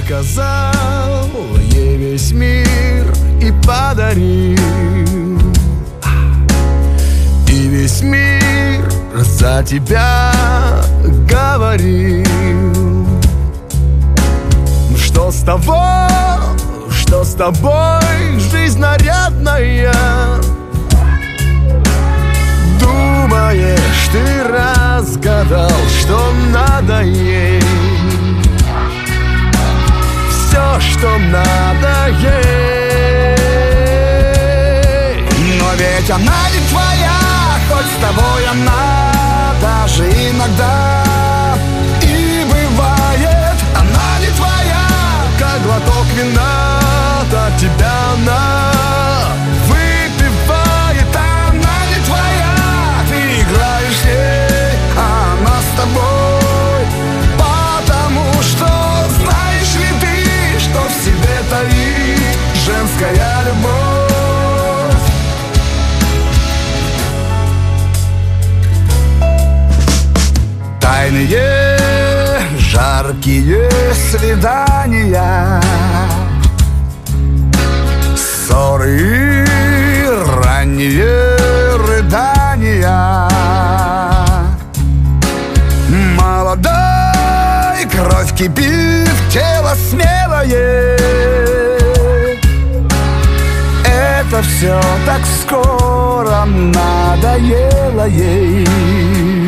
рассказал ей весь мир и подарил. И весь мир за тебя говорил. Что с того, что с тобой жизнь нарядная? Думаешь, ты разгадал, что надо ей? Все, что надо ей. Но ведь она не твоя, хоть с тобой она даже иногда и бывает. Она не твоя, как глоток вина, от тебя она выпивает. она не твоя, ты играешь ей, а она с тобой. Потому что знаешь ли ты, что в себе таит женская любовь? Тайные, жаркие свидания, ссоры и ранние рыдания. Молодой, кровь кипит, тело смелое. Это все так скоро надоело ей.